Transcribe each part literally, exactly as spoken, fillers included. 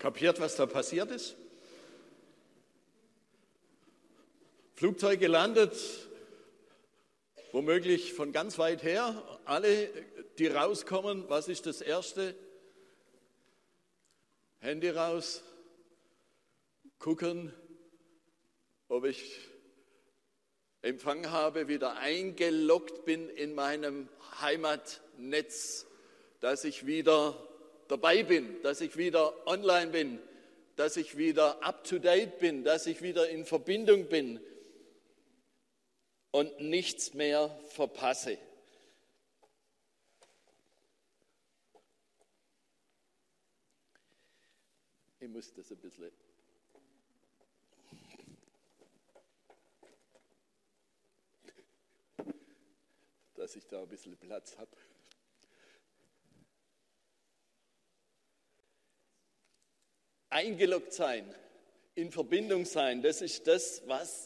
Kapiert, was da passiert ist? Flugzeug gelandet, womöglich von ganz weit her. Alle, die rauskommen, was ist das Erste? Handy raus, gucken, ob ich Empfang habe, wieder eingeloggt bin in meinem Heimatnetz, dass ich wieder dabei bin, dass ich wieder online bin, dass ich wieder up-to-date bin, dass ich wieder in Verbindung bin und nichts mehr verpasse. Ich muss das ein bisschen... dass ich da ein bisschen Platz habe. Eingeloggt sein, in Verbindung sein, das ist das, was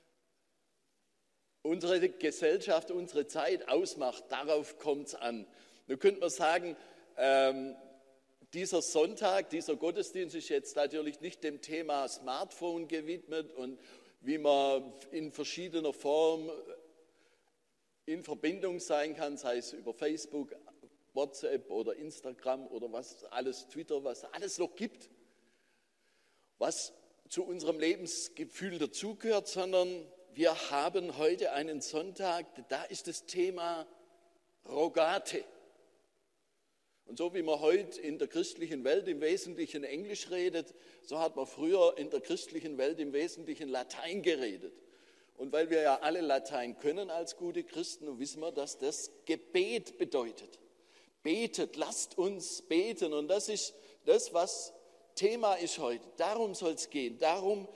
unsere Gesellschaft, unsere Zeit ausmacht. Darauf kommt es an. Nun könnte man sagen, ähm, dieser Sonntag, dieser Gottesdienst ist jetzt natürlich nicht dem Thema Smartphone gewidmet und wie man in verschiedener Form in Verbindung sein kann, sei es über Facebook, WhatsApp oder Instagram oder was alles, Twitter, was alles noch gibt, was zu unserem Lebensgefühl dazugehört, sondern wir haben heute einen Sonntag, da ist das Thema Rogate. Und so wie man heute in der christlichen Welt im Wesentlichen Englisch redet, so hat man früher in der christlichen Welt im Wesentlichen Latein geredet. Und weil wir ja alle Latein können als gute Christen, wissen wir, dass das Gebet bedeutet. Betet, lasst uns beten. Und das ist das, was Thema ist heute. Darum soll es gehen. Darum,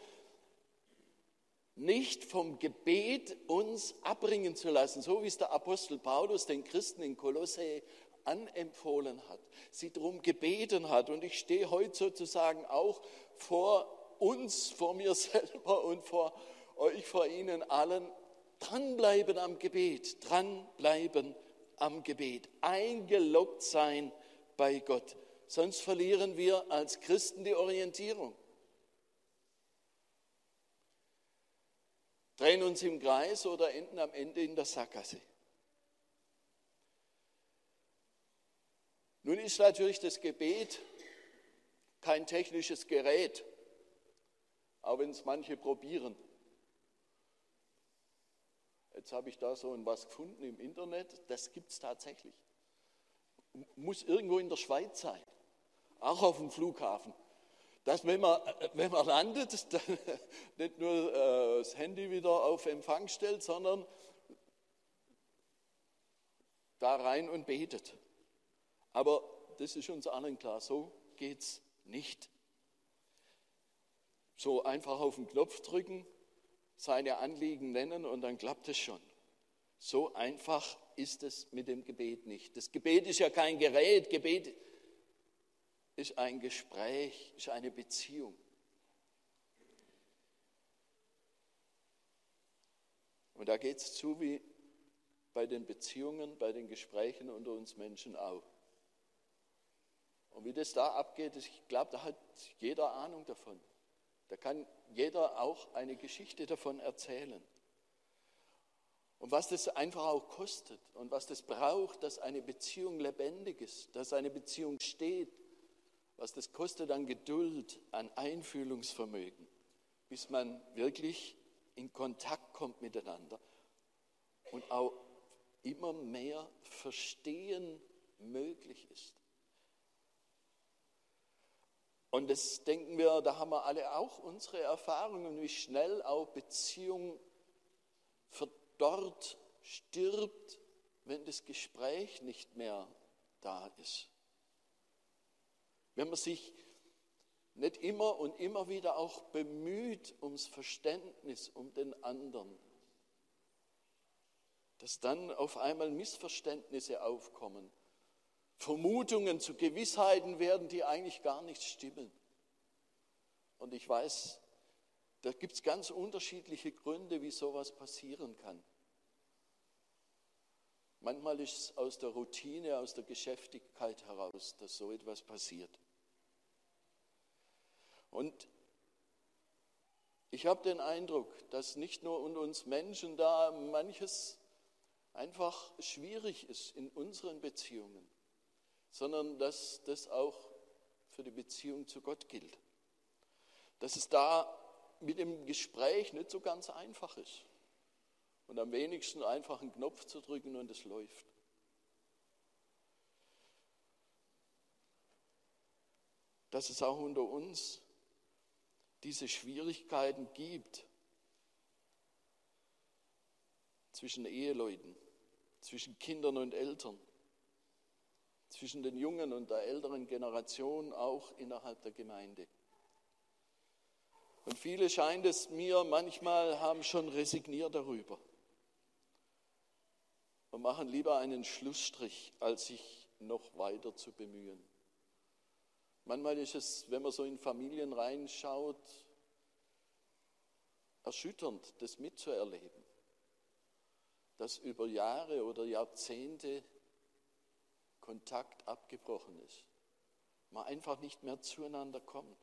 nicht vom Gebet uns abbringen zu lassen, so wie es der Apostel Paulus den Christen in Kolosse anempfohlen hat, sie darum gebeten hat. Und ich stehe heute sozusagen auch vor uns, vor mir selber und vor euch, vor Ihnen allen, dranbleiben am Gebet, dranbleiben am Gebet, eingeloggt sein bei Gott. Sonst verlieren wir als Christen die Orientierung. Drehen uns im Kreis oder enden am Ende in der Sackgasse. Nun ist natürlich das Gebet kein technisches Gerät, auch wenn es manche probieren. Jetzt habe ich da so was gefunden im Internet, das gibt es tatsächlich. Muss irgendwo in der Schweiz sein, auch auf dem Flughafen. Dass wenn man, wenn man landet, dann nicht nur äh, das Handy wieder auf Empfang stellt, sondern da rein und betet. Aber das ist uns allen klar, so geht es nicht. So einfach auf den Knopf drücken, seine Anliegen nennen und dann klappt es schon. So einfach ist es mit dem Gebet nicht. Das Gebet ist ja kein Gerät, Gebet ist ein Gespräch, ist eine Beziehung. Und da geht es zu wie bei den Beziehungen, bei den Gesprächen unter uns Menschen auch. Und wie das da abgeht, ich glaube, da hat jeder Ahnung davon. Da kann jeder auch eine Geschichte davon erzählen. Und was das einfach auch kostet und was das braucht, dass eine Beziehung lebendig ist, dass eine Beziehung steht, was das kostet an Geduld, an Einfühlungsvermögen, bis man wirklich in Kontakt kommt miteinander und auch immer mehr Verstehen möglich ist. Und das denken wir, da haben wir alle auch unsere Erfahrungen, wie schnell auch Beziehung verdorrt, stirbt, wenn das Gespräch nicht mehr da ist. Wenn man sich nicht immer und immer wieder auch bemüht ums Verständnis, um den anderen, dass dann auf einmal Missverständnisse aufkommen, Vermutungen zu Gewissheiten werden, die eigentlich gar nicht stimmen. Und ich weiß, da gibt es ganz unterschiedliche Gründe, wie sowas passieren kann. Manchmal ist es aus der Routine, aus der Geschäftigkeit heraus, dass so etwas passiert. Und ich habe den Eindruck, dass nicht nur unter uns Menschen da manches einfach schwierig ist in unseren Beziehungen, sondern dass das auch für die Beziehung zu Gott gilt. Dass es da mit dem Gespräch nicht so ganz einfach ist und am wenigsten einfach einen Knopf zu drücken und es läuft. Dass es auch unter uns diese Schwierigkeiten gibt zwischen Eheleuten, zwischen Kindern und Eltern, zwischen den jungen und der älteren Generation, auch innerhalb der Gemeinde. Und viele, scheint es mir, manchmal haben schon resigniert darüber und machen lieber einen Schlussstrich, als sich noch weiter zu bemühen. Manchmal ist es, wenn man so in Familien reinschaut, erschütternd, das mitzuerleben, dass über Jahre oder Jahrzehnte Kontakt abgebrochen ist, man einfach nicht mehr zueinander kommt.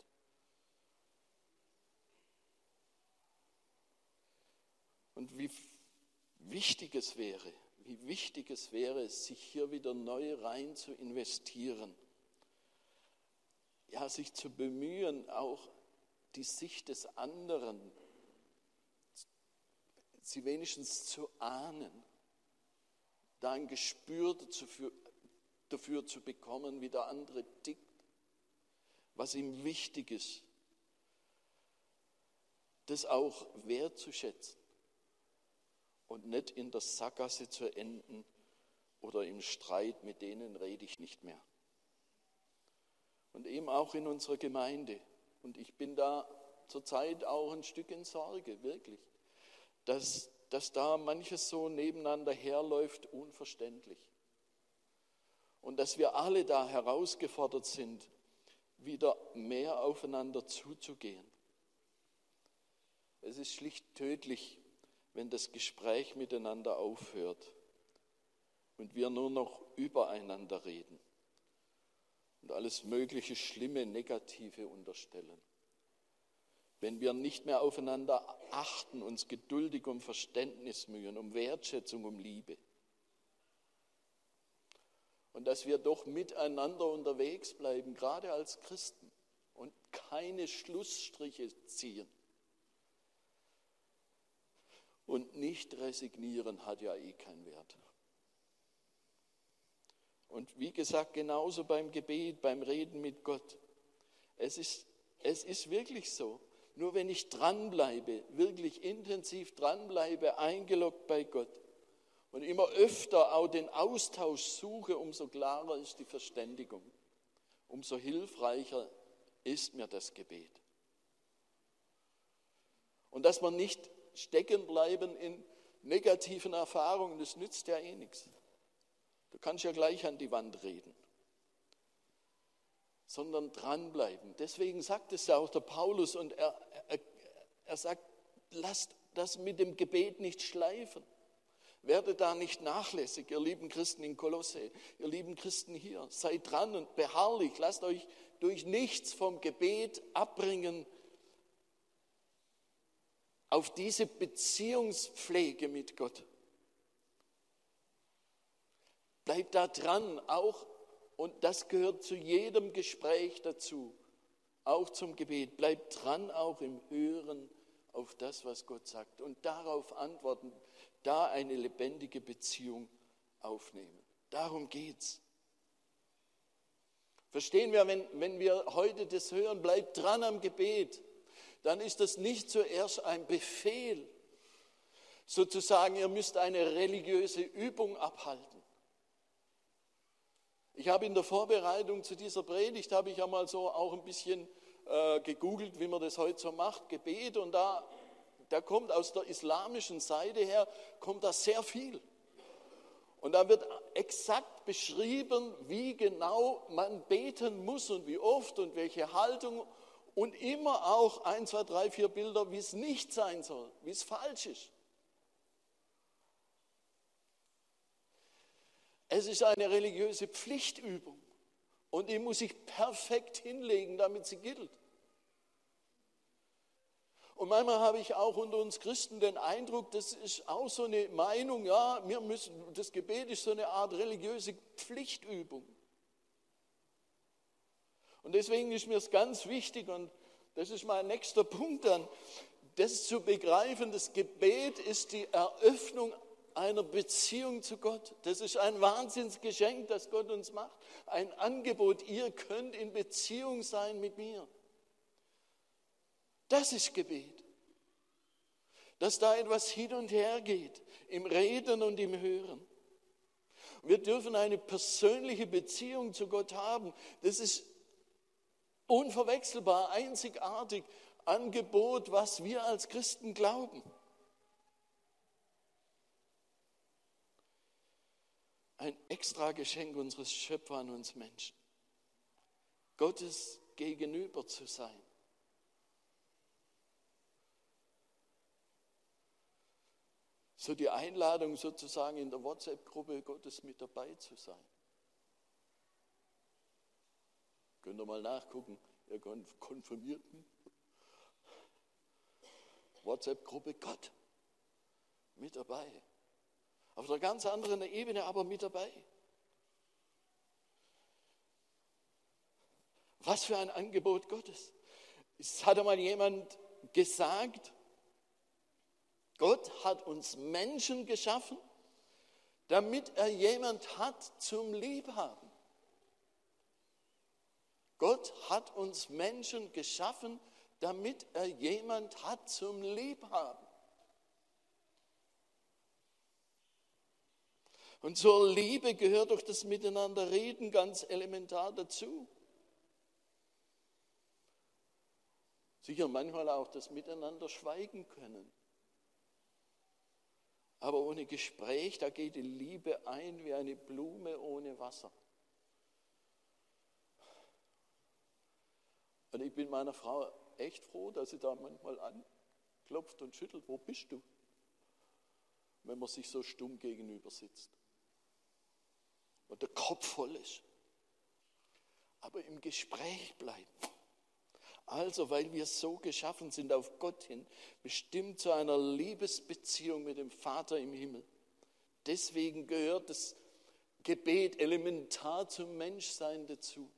Und wie wichtig es wäre, wie wichtig es wäre, sich hier wieder neu rein zu investieren. Ja, sich zu bemühen, auch die Sicht des anderen, sie wenigstens zu ahnen, da ein Gespür dafür, dafür zu bekommen, wie der andere tickt, was ihm wichtig ist, das auch wertzuschätzen und nicht in der Sackgasse zu enden oder im Streit, mit denen rede ich nicht mehr. Und eben auch in unserer Gemeinde. Und ich bin da zurzeit auch ein Stück in Sorge, wirklich, dass, dass da manches so nebeneinander herläuft, unverständlich. Und dass wir alle da herausgefordert sind, wieder mehr aufeinander zuzugehen. Es ist schlicht tödlich, wenn das Gespräch miteinander aufhört und wir nur noch übereinander reden und alles mögliche Schlimme, Negative unterstellen. Wenn wir nicht mehr aufeinander achten, uns geduldig um Verständnis mühen, um Wertschätzung, um Liebe. Und dass wir doch miteinander unterwegs bleiben, gerade als Christen, und keine Schlussstriche ziehen. Und nicht resignieren hat ja eh keinen Wert. Und wie gesagt, genauso beim Gebet, beim Reden mit Gott. Es ist, es ist wirklich so. Nur wenn ich dranbleibe, wirklich intensiv dranbleibe, eingeloggt bei Gott und immer öfter auch den Austausch suche, umso klarer ist die Verständigung. Umso hilfreicher ist mir das Gebet. Und dass wir nicht stecken bleiben in negativen Erfahrungen, das nützt ja eh nichts. Du kannst ja gleich an die Wand reden, sondern dranbleiben. Deswegen sagt es ja auch der Paulus und er, er, er sagt, lasst das mit dem Gebet nicht schleifen. Werdet da nicht nachlässig, ihr lieben Christen in Kolosse, ihr lieben Christen hier. Seid dran und beharrlich, lasst euch durch nichts vom Gebet abbringen auf diese Beziehungspflege mit Gott. Bleibt da dran, auch, und das gehört zu jedem Gespräch dazu, auch zum Gebet. Bleibt dran, auch im Hören auf das, was Gott sagt und darauf antworten, da eine lebendige Beziehung aufnehmen. Darum geht's. Verstehen wir, wenn, wenn wir heute das hören, bleibt dran am Gebet, dann ist das nicht zuerst ein Befehl, sozusagen, ihr müsst eine religiöse Übung abhalten. Ich habe in der Vorbereitung zu dieser Predigt, habe ich ja mal so auch ein bisschen äh, gegoogelt, wie man das heute so macht, Gebet, und da, da kommt aus der islamischen Seite her, kommt da sehr viel. Und da wird exakt beschrieben, wie genau man beten muss und wie oft und welche Haltung und immer auch ein, zwei, drei, vier Bilder, wie es nicht sein soll, wie es falsch ist. Es ist eine religiöse Pflichtübung und die muss ich perfekt hinlegen, damit sie gilt. Und manchmal habe ich auch unter uns Christen den Eindruck, das ist auch so eine Meinung, ja, wir müssen, das Gebet ist so eine Art religiöse Pflichtübung. Und deswegen ist mir es ganz wichtig, und das ist mein nächster Punkt dann, das zu begreifen, das Gebet ist die Eröffnung einer Beziehung zu Gott. Das ist ein Wahnsinnsgeschenk, das Gott uns macht. Ein Angebot, ihr könnt in Beziehung sein mit mir. Das ist Gebet. Dass da etwas hin und her geht, im Reden und im Hören. Wir dürfen eine persönliche Beziehung zu Gott haben. Das ist unverwechselbar, einzigartig, Angebot, was wir als Christen glauben. Ein extra Geschenk unseres Schöpfers an uns Menschen. Gottes gegenüber zu sein. So die Einladung sozusagen in der WhatsApp-Gruppe Gottes mit dabei zu sein. Könnt ihr mal nachgucken, ihr Konfirmierten. WhatsApp-Gruppe Gott mit dabei. Auf einer ganz anderen Ebene, aber mit dabei. Was für ein Angebot Gottes. Es hat einmal jemand gesagt, Gott hat uns Menschen geschaffen, damit er jemand hat zum Liebhaben. Gott hat uns Menschen geschaffen, damit er jemand hat zum Liebhaben. Und zur Liebe gehört doch das Miteinanderreden ganz elementar dazu. Sicher manchmal auch das Miteinander schweigen können. Aber ohne Gespräch, da geht die Liebe ein wie eine Blume ohne Wasser. Und ich bin meiner Frau echt froh, dass sie da manchmal anklopft und schüttelt. Wo bist du? Wenn man sich so stumm gegenüber sitzt. Und der Kopf voll ist. Aber im Gespräch bleiben. Also, weil wir so geschaffen sind auf Gott hin, bestimmt zu einer Liebesbeziehung mit dem Vater im Himmel. Deswegen gehört das Gebet elementar zum Menschsein dazu.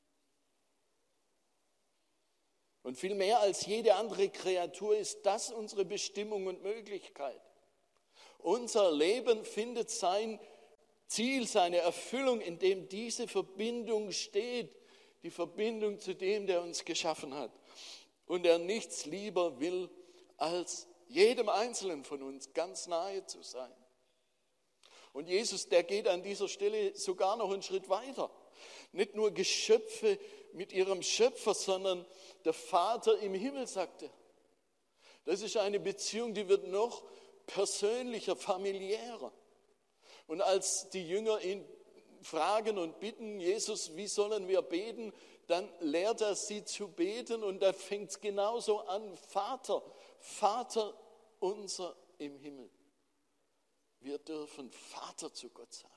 Und viel mehr als jede andere Kreatur ist das unsere Bestimmung und Möglichkeit. Unser Leben findet sein Ziel, seine Erfüllung, in dem diese Verbindung steht. Die Verbindung zu dem, der uns geschaffen hat. Und der nichts lieber will, als jedem Einzelnen von uns ganz nahe zu sein. Und Jesus, der geht an dieser Stelle sogar noch einen Schritt weiter. Nicht nur Geschöpfe mit ihrem Schöpfer, sondern der Vater im Himmel, sagt er. Das ist eine Beziehung, die wird noch persönlicher, familiärer. Und als die Jünger ihn fragen und bitten, Jesus, wie sollen wir beten, dann lehrt er sie zu beten und da fängt es genauso an, Vater, Vater unser im Himmel. Wir dürfen Vater zu Gott sagen.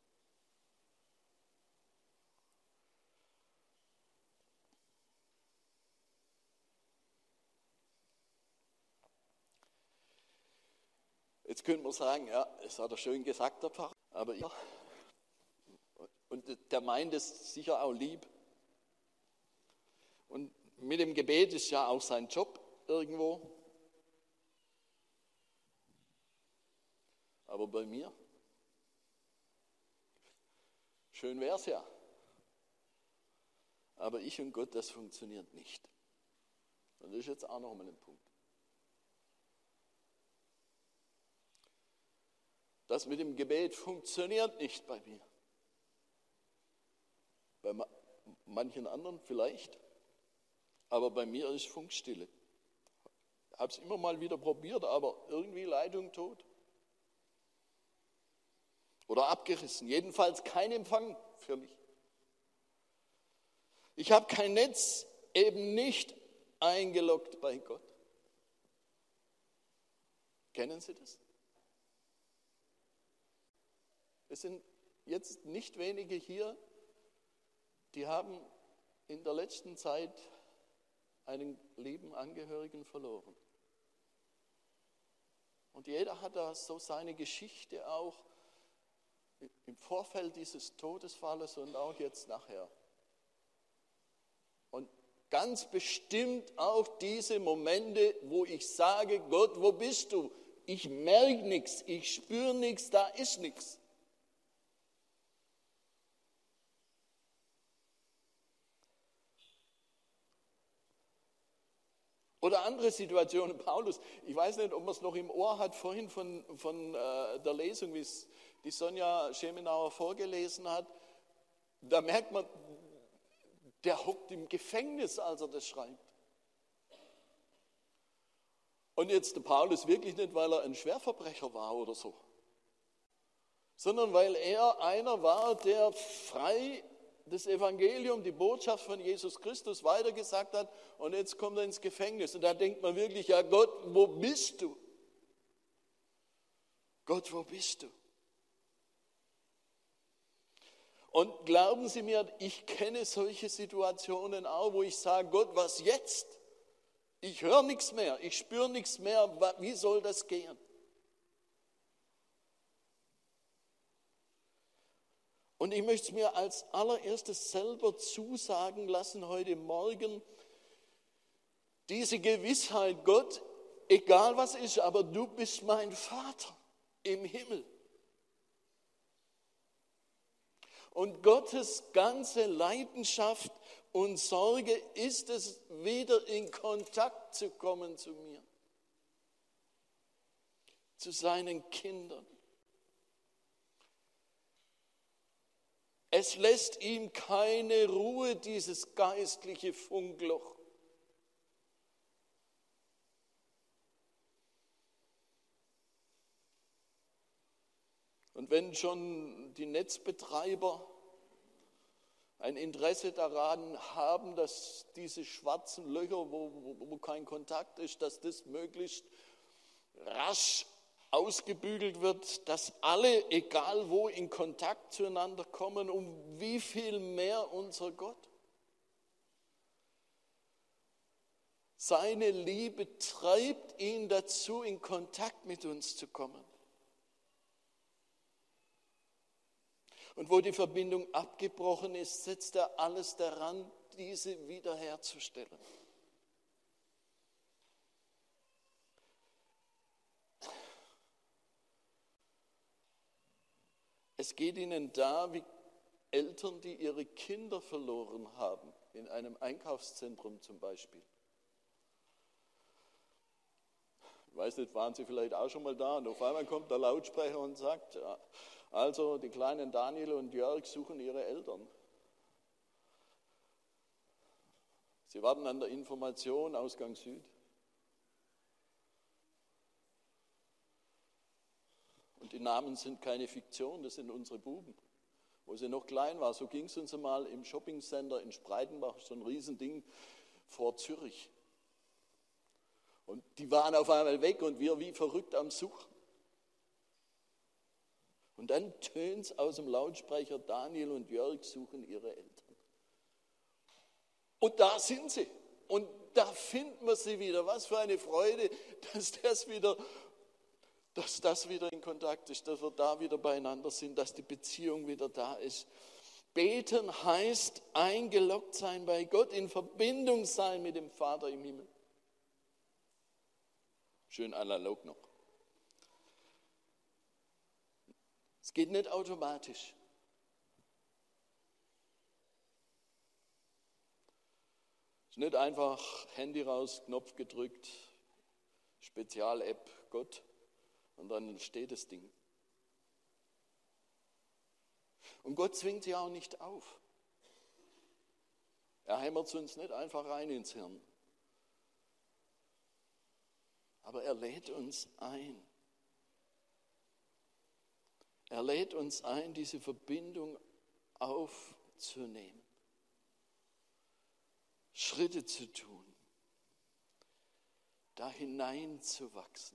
Jetzt könnte man sagen, ja, das hat er schön gesagt, der Pfarrer, aber ja. Und der meint es sicher auch lieb. Und mit dem Gebet ist ja auch sein Job irgendwo. Aber bei mir, schön wäre es ja. Aber ich und Gott, das funktioniert nicht. Und das ist jetzt auch noch mal ein Punkt. Das mit dem Gebet funktioniert nicht bei mir. Bei manchen anderen vielleicht, aber bei mir ist Funkstille. Ich habe es immer mal wieder probiert, aber irgendwie Leitung tot. Oder abgerissen. Jedenfalls kein Empfang für mich. Ich habe kein Netz, eben nicht eingeloggt bei Gott. Kennen Sie das? Es sind jetzt nicht wenige hier, die haben in der letzten Zeit einen lieben Angehörigen verloren. Und jeder hat da so seine Geschichte auch im Vorfeld dieses Todesfalles und auch jetzt nachher. Und ganz bestimmt auch diese Momente, wo ich sage, Gott, wo bist du? Ich merke nichts, ich spüre nichts, da ist nichts. Oder andere Situationen, Paulus, ich weiß nicht, ob man es noch im Ohr hat, vorhin von, von äh, der Lesung, wie es die Sonja Schemenauer vorgelesen hat, da merkt man, der hockt im Gefängnis, als er das schreibt. Und jetzt der Paulus wirklich nicht, weil er ein Schwerverbrecher war oder so, sondern weil er einer war, der frei das Evangelium, die Botschaft von Jesus Christus weitergesagt hat und jetzt kommt er ins Gefängnis. Und da denkt man wirklich, ja Gott, wo bist du? Gott, wo bist du? Und glauben Sie mir, ich kenne solche Situationen auch, wo ich sage, Gott, was jetzt? Ich höre nichts mehr, ich spüre nichts mehr, wie soll das gehen? Und ich möchte es mir als allererstes selber zusagen lassen heute Morgen, diese Gewissheit, Gott, egal was ist, aber du bist mein Vater im Himmel. Und Gottes ganze Leidenschaft und Sorge ist es, wieder in Kontakt zu kommen zu mir, zu seinen Kindern. Es lässt ihm keine Ruhe, dieses geistliche Funkloch. Und wenn schon die Netzbetreiber ein Interesse daran haben, dass diese schwarzen Löcher, wo, wo, wo kein Kontakt ist, dass das möglichst rasch ausgebügelt wird, dass alle, egal wo, in Kontakt zueinander kommen, um wie viel mehr unser Gott. Seine Liebe treibt ihn dazu, in Kontakt mit uns zu kommen. Und wo die Verbindung abgebrochen ist, setzt er alles daran, diese wiederherzustellen. Es geht ihnen da wie Eltern, die ihre Kinder verloren haben, in einem Einkaufszentrum zum Beispiel. Ich weiß nicht, waren Sie vielleicht auch schon mal da? Und auf einmal kommt der Lautsprecher und sagt, ja, also die kleinen Daniel und Jörg suchen ihre Eltern. Sie warten an der Information, Ausgang Süd. Und die Namen sind keine Fiktion, das sind unsere Buben. Wo sie noch klein war, so ging es uns einmal im Shoppingcenter in Spreitenbach, so ein Riesending vor Zürich. Und die waren auf einmal weg und wir wie verrückt am Suchen. Und dann tönt es aus dem Lautsprecher, Daniel und Jörg suchen ihre Eltern. Und da sind sie. Und da finden wir sie wieder. Was für eine Freude, dass das wieder, dass das wieder in Kontakt ist, dass wir da wieder beieinander sind, dass die Beziehung wieder da ist. Beten heißt eingeloggt sein bei Gott, in Verbindung sein mit dem Vater im Himmel. Schön analog noch. Es geht nicht automatisch. Es ist nicht einfach Handy raus, Knopf gedrückt, Spezial-App, Gott, und dann steht das Ding. Und Gott zwingt sie auch nicht auf. Er hämmert uns nicht einfach rein ins Hirn. Aber er lädt uns ein. Er lädt uns ein, diese Verbindung aufzunehmen, Schritte zu tun, da hineinzuwachsen,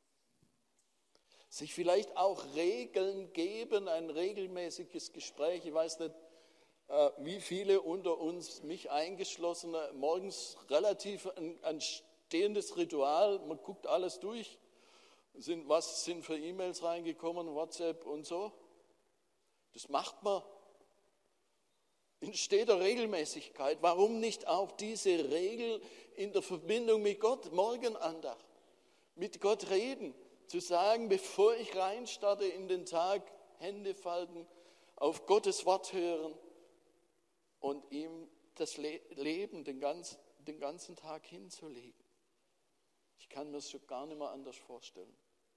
sich vielleicht auch Regeln geben, ein regelmäßiges Gespräch. Ich weiß nicht, wie viele unter uns, mich eingeschlossen, morgens relativ ein, ein stehendes Ritual, man guckt alles durch. Sind, was sind für E-Mails reingekommen, WhatsApp und so? Das macht man in steter Regelmäßigkeit. Warum nicht auch diese Regel in der Verbindung mit Gott, Morgenandacht, mit Gott reden, zu sagen, bevor ich reinstarte in den Tag, Hände falten, auf Gottes Wort hören und ihm das Leben den ganzen, den ganzen Tag hinzulegen. Ich kann mir das schon gar nicht mehr anders vorstellen.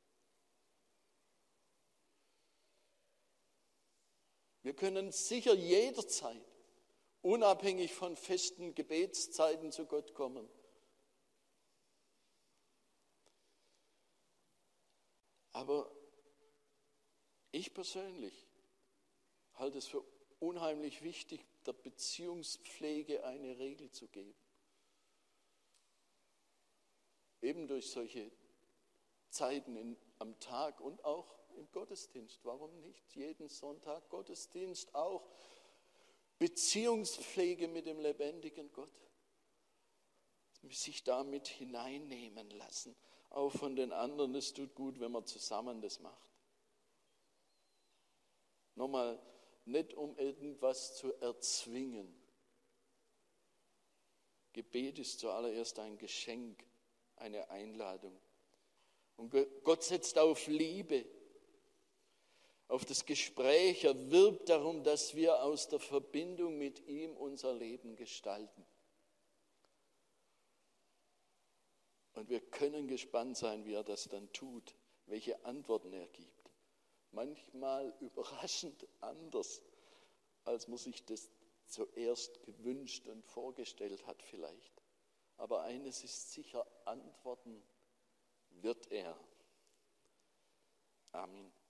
Wir können sicher jederzeit, unabhängig von festen Gebetszeiten, zu Gott kommen. Aber ich persönlich halte es für unheimlich wichtig, der Beziehungspflege eine Regel zu geben. Eben durch solche Zeiten in, am Tag und auch im Gottesdienst. Warum nicht jeden Sonntag Gottesdienst, auch Beziehungspflege mit dem lebendigen Gott. Sich damit hineinnehmen lassen, auch von den anderen. Es tut gut, wenn man zusammen das macht. Nochmal, nicht um irgendwas zu erzwingen. Gebet ist zuallererst ein Geschenk, eine Einladung. Und Gott setzt auf Liebe, auf das Gespräch. Er wirbt darum, dass wir aus der Verbindung mit ihm unser Leben gestalten. Und wir können gespannt sein, wie er das dann tut, welche Antworten er gibt. Manchmal überraschend anders, als man sich das zuerst gewünscht und vorgestellt hat vielleicht. Aber eines ist sicher, antworten wird er. Amen.